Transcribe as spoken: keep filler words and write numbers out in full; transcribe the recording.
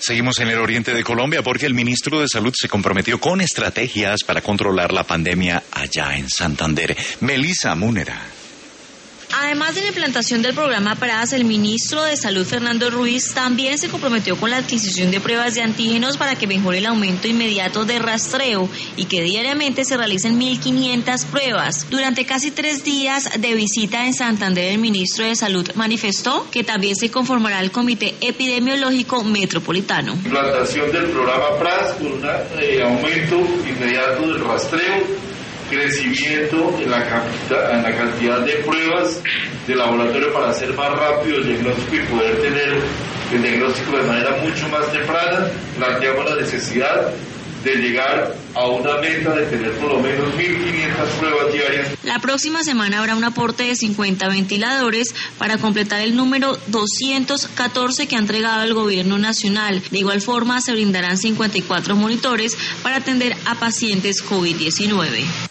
Seguimos en el oriente de Colombia porque el ministro de Salud se comprometió con estrategias para controlar la pandemia allá en Santander. Melissa Múnera. Además de la implantación del programa P R A S, el ministro de Salud, Fernando Ruiz, también se comprometió con la adquisición de pruebas de antígenos para que mejore el aumento inmediato de rastreo y que diariamente se realicen mil quinientas pruebas. Durante casi tres días de visita en Santander, el ministro de Salud manifestó que también se conformará el Comité Epidemiológico Metropolitano. Implantación del programa P R A S con un eh, aumento inmediato del rastreo, crecimiento en la, en la cantidad de pruebas de laboratorio para hacer más rápido el diagnóstico y poder tener el diagnóstico de manera mucho más temprana. Planteamos la necesidad de llegar a una meta de tener por lo menos mil quinientas pruebas diarias. La próxima semana habrá un aporte de cincuenta ventiladores para completar el número doscientos catorce que ha entregado el gobierno nacional. De igual forma, se brindarán cincuenta y cuatro monitores para atender a pacientes COVID diecinueve.